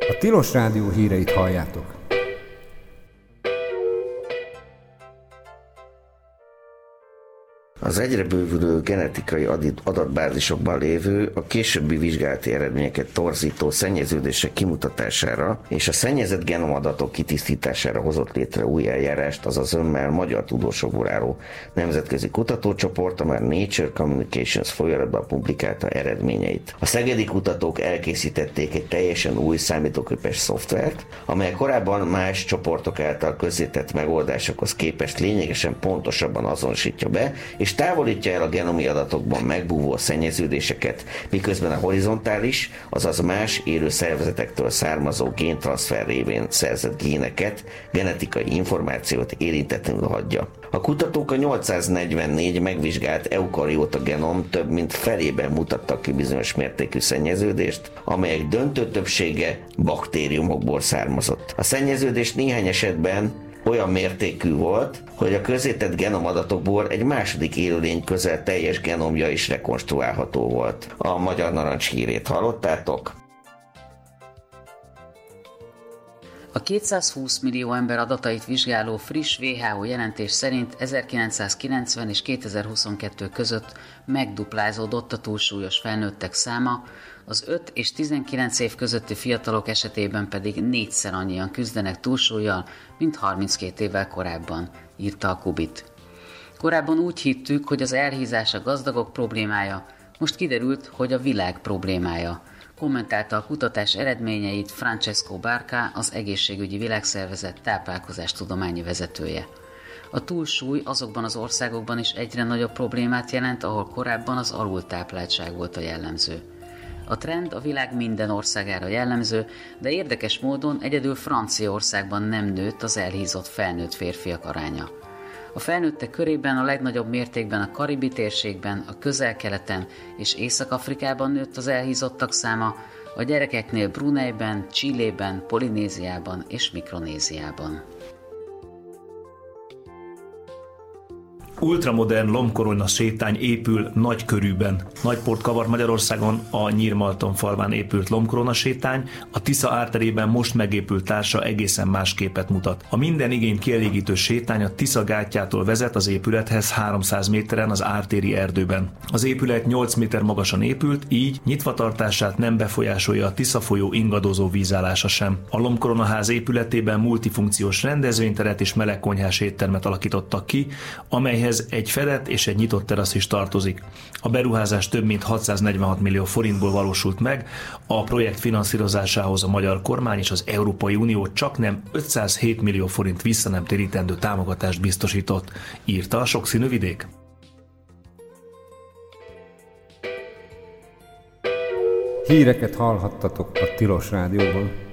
A Tilos Rádió híreit halljátok. Az egyre bővülő genetikai adatbázisokban lévő, a későbbi vizsgálati eredményeket torzító szennyeződések kimutatására és a szennyezett genomadatok kitisztítására hozott létre új eljárást az zömmel magyar tudósokból álló nemzetközi kutatócsoport, a már Nature Communications folyóiratban publikálta eredményeit. A szegedi kutatók elkészítették egy teljesen új számítógépes szoftvert, amely korábban más csoportok által közzétett megoldásokhoz képest lényegesen pontosabban azonosítja be, és távolítja el a genomi adatokban megbúvó szennyeződéseket, miközben a horizontális, azaz más élő szervezetektől származó géntranszfer révén szerzett géneket, genetikai információt érintetlenül hagyja. A kutatók a 844 megvizsgált eukarióta genom több mint felében mutattak ki bizonyos mértékű szennyeződést, amelyek döntő többsége baktériumokból származott. A szennyeződés néhány esetben olyan mértékű volt, hogy a közzétett genomadatokból egy második élőlény közel teljes genomja is rekonstruálható volt. A Magyar Narancs hírét hallottátok? A 220 millió ember adatait vizsgáló friss WHO jelentés szerint 1990 és 2022 között megduplázódott a túlsúlyos felnőttek száma, az 5 és 19 év közötti fiatalok esetében pedig 4-szer annyian küzdenek túlsúllyal, mint 32 évvel korábban, írta a Kubit. Korábban úgy hittük, hogy az elhízás a gazdagok problémája, most kiderült, hogy a világ problémája, kommentálta a kutatás eredményeit Francesco Barca, az Egészségügyi Világszervezet táplálkozástudományi vezetője. A túlsúly azokban az országokban is egyre nagyobb problémát jelent, ahol korábban az alultápláltság volt a jellemző. A trend a világ minden országára jellemző, de érdekes módon egyedül Franciaországban nem nőtt az elhízott felnőtt férfiak aránya. A felnőttek körében a legnagyobb mértékben a Karibi térségben, a Közel-Keleten és Észak-Afrikában nőtt az elhízottak száma, a gyerekeknél Bruneiben, Chilében, Polinéziában és Mikronéziában. Ultramodern lombkorona sétány épül Nagykörűben. Nagy port kavar Magyarországon a Nyírmalton falván épült lombkorona sétány, a Tisza árterében most megépült társa egészen más képet mutat. A minden igényt kielégítő sétány a Tisza gátjától vezet az épülethez 300 méteren az ártéri erdőben. Az épület 8 méter magasan épült, így nyitvatartását nem befolyásolja a Tisza folyó ingadozó vízállása sem. A lombkoronaház épületében multifunkciós rendezvényteret és melegkonyhás éttermet alakítottak ki, amelyhez egy fedett és egy nyitott terasz is tartozik. A beruházás több mint 646 millió forintból valósult meg, a projekt finanszírozásához a magyar kormány és az Európai Unió csaknem 507 millió forint visszanemtérítendő támogatást biztosított, írta a Sokszínű Vidék. Híreket hallhattatok a Tilos Rádióban.